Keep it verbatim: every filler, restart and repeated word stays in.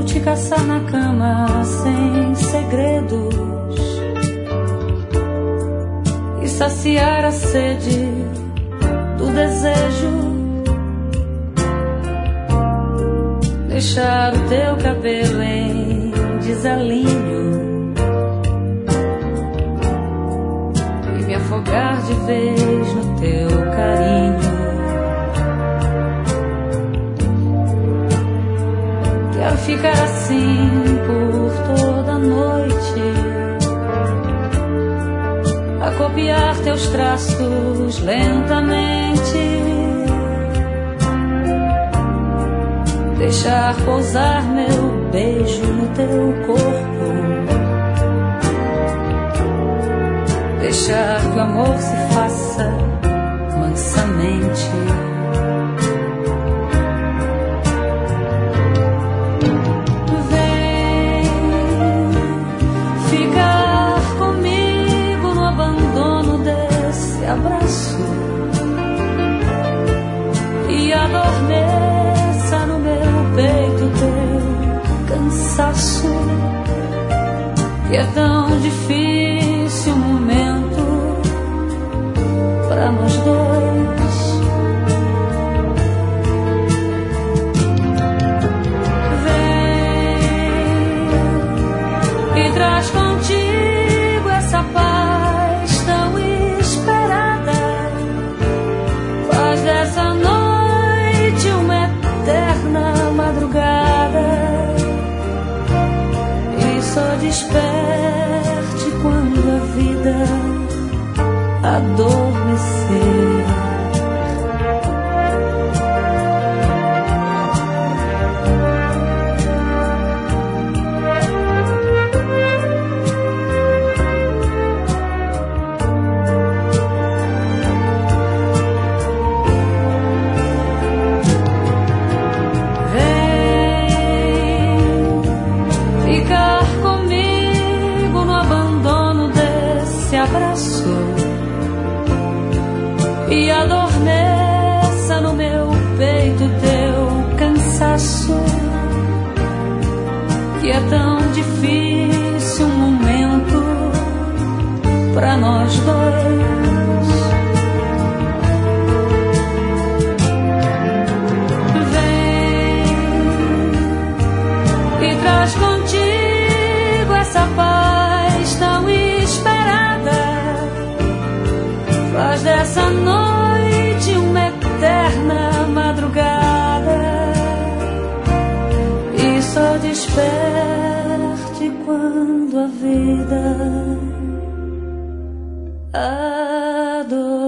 te caçar na cama sem segredos e saciar a sede do desejo. Deixar o teu cabelo em desalinho e me afogar de vez no teu carinho. Quero ficar assim por toda a noite, a copiar teus traços lentamente, deixar pousar meu beijo no teu corpo, deixar que o amor se faça mansamente. Vem ficar comigo no abandono desse abraço e adormeça no meu peito teu cansaço, que é tão difícil o momento pra nós dois. Vem e traz contigo essa paz tão esperada, faz dessa noite uma eterna madrugada e só desperte quando a vida adormecer. Abraço e adormeça no meu peito teu cansaço, que é tão difícil um momento pra nós dois. Vem e traz contigo essa paz tão esperada, faz dessa noite uma eterna madrugada e só desperte quando a vida adormecer.